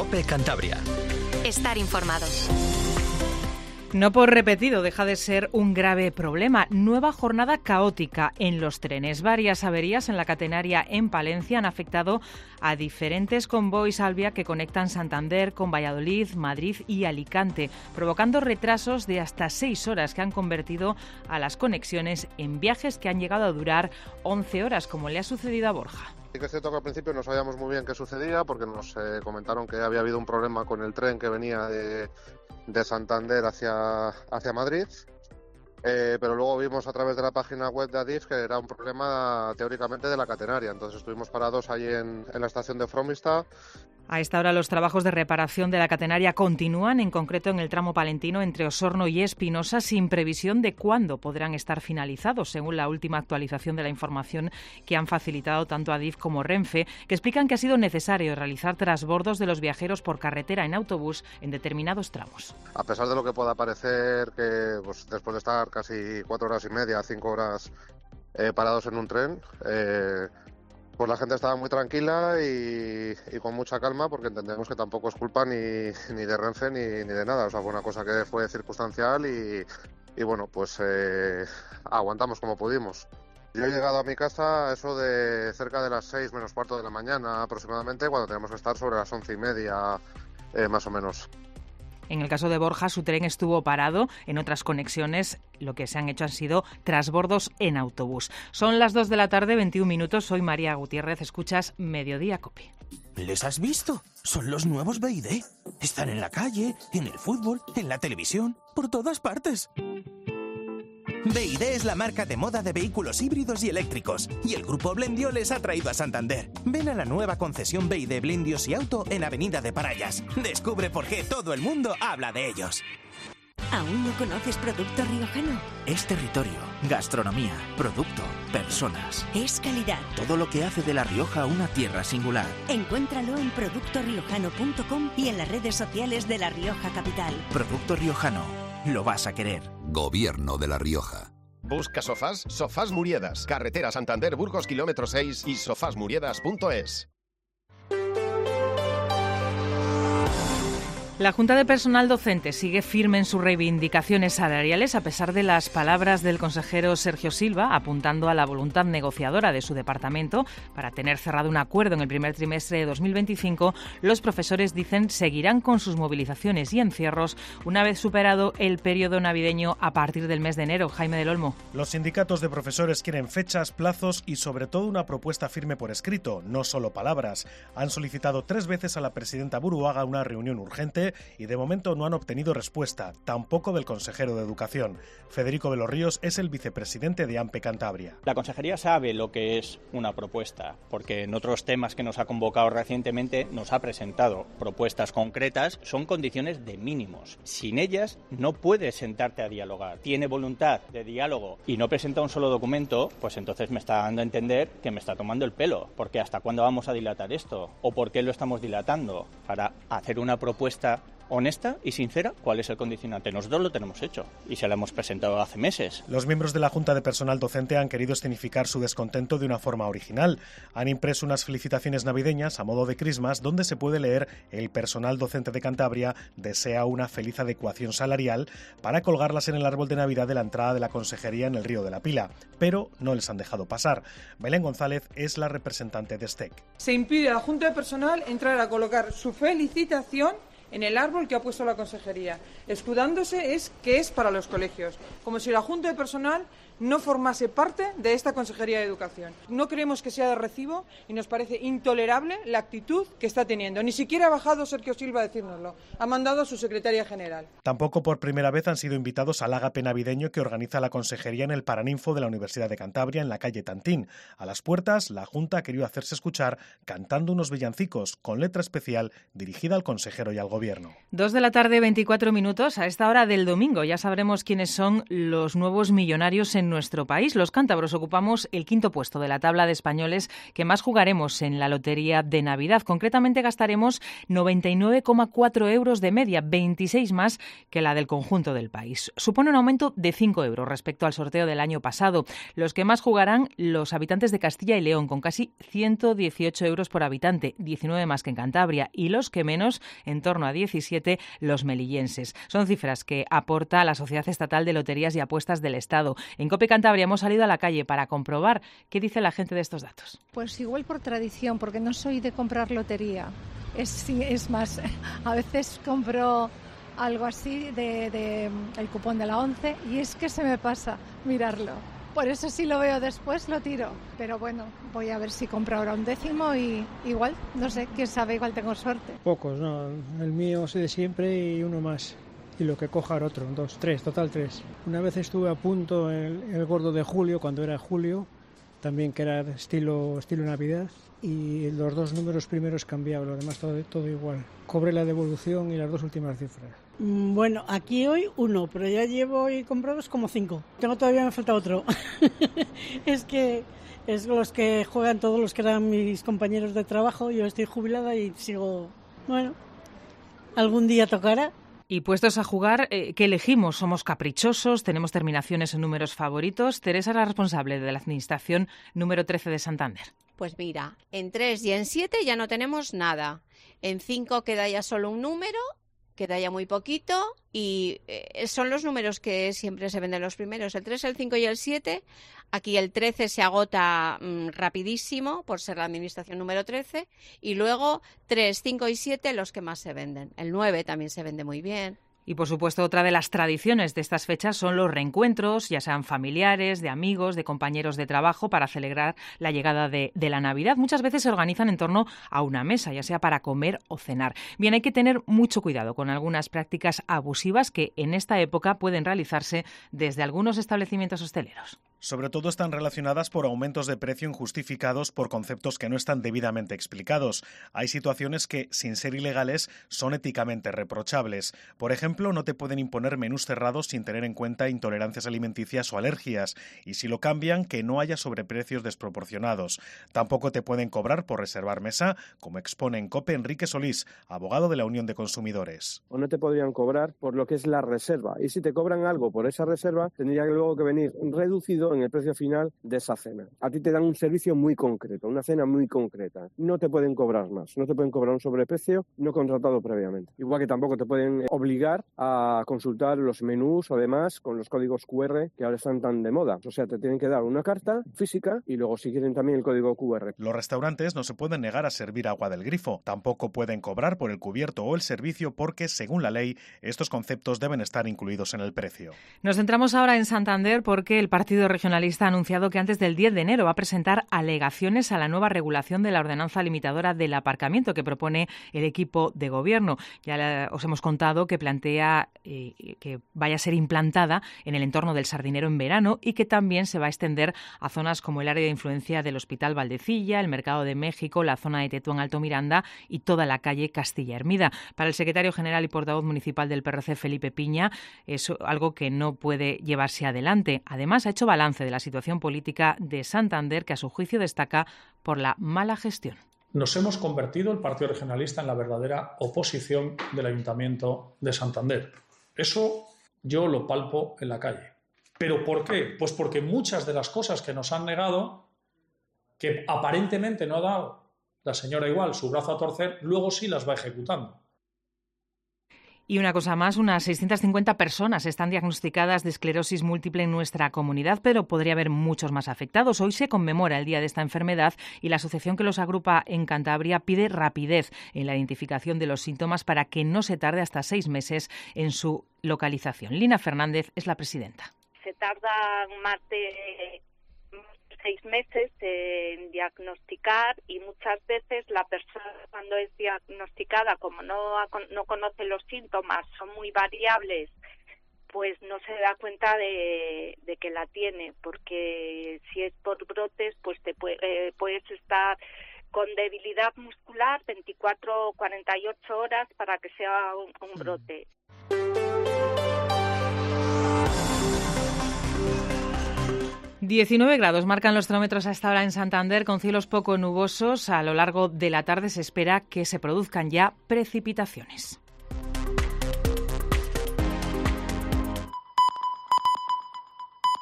COPE Cantabria. Estar informado. No por repetido deja de ser un grave problema. Nueva jornada caótica en los trenes. Varias averías en la catenaria en Palencia han afectado a diferentes convoys Alvia que conectan Santander con Valladolid, Madrid y Alicante, provocando retrasos de hasta 6 horas que han convertido a las conexiones en viajes que han llegado a durar 11 horas, como le ha sucedido a Borja. Sí que es cierto que al principio no sabíamos muy bien qué sucedía porque nos comentaron que había habido un problema con el tren que venía de Santander hacia Madrid, pero luego vimos a través de la página web de Adif que era un problema teóricamente de la catenaria, entonces estuvimos parados ahí en la estación de Fromista. A esta hora los trabajos de reparación de la catenaria continúan, en concreto en el tramo palentino entre Osorno y Espinosa, sin previsión de cuándo podrán estar finalizados, según la última actualización de la información que han facilitado tanto Adif como Renfe, que explican que ha sido necesario realizar trasbordos de los viajeros por carretera en autobús en determinados tramos. A pesar de lo que pueda parecer que después de estar casi 4 horas y media, 5 horas parados en un tren, pues la gente estaba muy tranquila y con mucha calma, porque entendemos que tampoco es culpa ni de Renfe ni de nada. O sea, fue una cosa que fue circunstancial y bueno, pues aguantamos como pudimos. Yo he llegado a mi casa a eso de cerca de las 6 menos cuarto de la mañana aproximadamente, cuando tenemos que estar sobre las 11:30 más o menos. En el caso de Borja, su tren estuvo parado. En otras conexiones, lo que se han hecho han sido trasbordos en autobús. Son las 2 de la tarde, 21 minutos. Soy María Gutiérrez. Escuchas Mediodía COPE. ¿Les has visto? Son los nuevos BYD. Están en la calle, en el fútbol, en la televisión, por todas partes. BYD es la marca de moda de vehículos híbridos y eléctricos, y el grupo Blendio les ha traído a Santander. Ven a la nueva concesión BYD Blendios y Auto en Avenida de Parayas. Descubre por qué todo el mundo habla de ellos. ¿Aún no conoces Producto Riojano? Es territorio, gastronomía, producto, personas. Es calidad. Todo lo que hace de La Rioja una tierra singular. Encuéntralo en productoriojano.com y en las redes sociales de La Rioja Capital. Producto Riojano. Lo vas a querer. Gobierno de La Rioja. Busca sofás, Sofás Muriedas. Carretera Santander, Burgos, kilómetro 6 y sofasmuriedas.es. La Junta de Personal Docente sigue firme en sus reivindicaciones salariales a pesar de las palabras del consejero Sergio Silva, apuntando a la voluntad negociadora de su departamento para tener cerrado un acuerdo en el primer trimestre de 2025. Los profesores, dicen, seguirán con sus movilizaciones y encierros una vez superado el periodo navideño a partir del mes de enero. Jaime del Olmo. Los sindicatos de profesores quieren fechas, plazos y sobre todo una propuesta firme por escrito, no solo palabras. Han solicitado 3 veces a la presidenta Buruaga una reunión urgente y de momento no han obtenido respuesta, tampoco del consejero de Educación. Federico de los Ríos es el vicepresidente de AMPE Cantabria. La consejería sabe lo que es una propuesta, porque en otros temas que nos ha convocado recientemente nos ha presentado propuestas concretas, son condiciones de mínimos. Sin ellas no puedes sentarte a dialogar. Tiene voluntad de diálogo y no presenta un solo documento, pues entonces me está dando a entender que me está tomando el pelo, porque ¿hasta cuándo vamos a dilatar esto? ¿O por qué lo estamos dilatando? Para hacer una propuesta honesta y sincera, ¿cuál es el condicionante? Nosotros lo tenemos hecho y se lo hemos presentado hace meses. Los miembros de la Junta de Personal Docente han querido escenificar su descontento de una forma original. Han impreso unas felicitaciones navideñas a modo de Christmas donde se puede leer: el personal docente de Cantabria desea una feliz adecuación salarial, para colgarlas en el árbol de Navidad de la entrada de la consejería en el Río de la Pila. Pero no les han dejado pasar. Belén González es la representante de STEC. Se impide a la Junta de Personal entrar a colocar su felicitación en el árbol que ha puesto la consejería, escudándose que es para los colegios, como si la Junta de Personal no formase parte de esta Consejería de Educación. No creemos que sea de recibo y nos parece intolerable la actitud que está teniendo. Ni siquiera ha bajado Sergio Silva a decírnoslo, ha mandado a su secretaria general. Tampoco por primera vez han sido invitados al ágape navideño que organiza la Consejería en el Paraninfo de la Universidad de Cantabria, en la calle Tantín. A las puertas, la Junta ha querido hacerse escuchar cantando unos villancicos con letra especial dirigida al consejero y al Gobierno. 2 de la tarde, 24 minutos. A esta hora del domingo ya sabremos quiénes son los nuevos millonarios en en nuestro país. Los cántabros ocupamos el 5º puesto de la tabla de españoles que más jugaremos en la lotería de Navidad. Concretamente gastaremos 99,4 euros de media, 26 más que la del conjunto del país. Supone un aumento de 5 euros respecto al sorteo del año pasado. Los que más jugarán los habitantes de Castilla y León, con casi 118 euros por habitante, 19 más que en Cantabria, y los que menos, en torno a 17, los melillenses. Son cifras que aporta la Sociedad Estatal de Loterías y Apuestas del Estado. En COPE Cantabria hemos salido a la calle para comprobar qué dice la gente de estos datos. Pues igual por tradición, porque no soy de comprar lotería. Es más, a veces compro algo así de el cupón de la 11 y es que se me pasa mirarlo. Por eso si lo veo después lo tiro. Pero bueno, voy a ver si compro ahora un décimo y igual, no sé, quién sabe, igual tengo suerte. Pocos, no. El mío es de siempre y uno más. Y lo que coja era otro, 2, 3, total 3. Una vez estuve a punto en el gordo de julio, cuando era julio, también que era estilo Navidad, y los 2 números primeros cambiaba, lo demás todo igual. Cobré la devolución y las 2 últimas cifras. Bueno, aquí hoy 1, pero ya llevo hoy comprados como 5. Todavía me falta otro. Es que es los que juegan todos los que eran mis compañeros de trabajo. Yo estoy jubilada y sigo, bueno, algún día tocará. Y puestos a jugar, ¿qué elegimos? ¿Somos caprichosos? ¿Tenemos terminaciones en números favoritos? Teresa es la responsable de la Administración número 13 de Santander. Pues mira, en 3 y en 7 ya no tenemos nada. En 5 queda ya solo un número, queda ya muy poquito y son los números que siempre se venden los primeros, el 3, el 5 y el 7. Aquí el 13 se agota rapidísimo por ser la Administración número 13 y luego 3, 5 y 7 los que más se venden. El 9 también se vende muy bien. Y, por supuesto, otra de las tradiciones de estas fechas son los reencuentros, ya sean familiares, de amigos, de compañeros de trabajo, para celebrar la llegada de la Navidad. Muchas veces se organizan en torno a una mesa, ya sea para comer o cenar. Bien, hay que tener mucho cuidado con algunas prácticas abusivas que en esta época pueden realizarse desde algunos establecimientos hosteleros. Sobre todo están relacionadas por aumentos de precio injustificados por conceptos que no están debidamente explicados. Hay situaciones que, sin ser ilegales, son éticamente reprochables. Por ejemplo, no te pueden imponer menús cerrados sin tener en cuenta intolerancias alimenticias o alergias. Y si lo cambian, que no haya sobreprecios desproporcionados. Tampoco te pueden cobrar por reservar mesa, como expone en COPE Enrique Solís, abogado de la Unión de Consumidores. O no te podrían cobrar por lo que es la reserva. Y si te cobran algo por esa reserva, tendría luego que venir reducido en el precio final de esa cena. A ti te dan un servicio muy concreto, una cena muy concreta. No te pueden cobrar más, no te pueden cobrar un sobreprecio no contratado previamente. Igual que tampoco te pueden obligar a consultar los menús o demás con los códigos QR que ahora están tan de moda. O sea, te tienen que dar una carta física y luego si quieren también el código QR. Los restaurantes no se pueden negar a servir agua del grifo. Tampoco pueden cobrar por el cubierto o el servicio porque, según la ley, estos conceptos deben estar incluidos en el precio. Nos centramos ahora en Santander porque el Partido Regionalista ha anunciado que antes del 10 de enero va a presentar alegaciones a la nueva regulación de la ordenanza limitadora del aparcamiento que propone el equipo de gobierno. Ya os hemos contado que plantea que vaya a ser implantada en el entorno del Sardinero en verano y que también se va a extender a zonas como el área de influencia del Hospital Valdecilla, el Mercado de México, la zona de Tetuán Alto Miranda y toda la calle Castilla Hermida. Para el secretario general y portavoz municipal del PRC, Felipe Piña, es algo que no puede llevarse adelante. Además, ha hecho balance de la situación política de Santander, que a su juicio destaca por la mala gestión. Nos hemos convertido, el Partido Regionalista, en la verdadera oposición del Ayuntamiento de Santander. Eso yo lo palpo en la calle. ¿Pero por qué? Pues porque muchas de las cosas que nos han negado, que aparentemente no ha dado la señora igual su brazo a torcer, luego sí las va ejecutando. Y una cosa más, unas 650 personas están diagnosticadas de esclerosis múltiple en nuestra comunidad, pero podría haber muchos más afectados. Hoy se conmemora el día de esta enfermedad y la asociación que los agrupa en Cantabria pide rapidez en la identificación de los síntomas para que no se tarde hasta 6 meses en su localización. Lina Fernández es la presidenta. Se tardan más de 6 meses en diagnosticar y muchas veces la persona cuando es diagnosticada, como no conoce los síntomas, son muy variables, pues no se da cuenta de que la tiene, porque si es por brotes, pues puedes estar con debilidad muscular 24 o 48 horas para que sea un brote. 19 grados marcan los termómetros a esta hora en Santander, con cielos poco nubosos. A lo largo de la tarde se espera que se produzcan ya precipitaciones.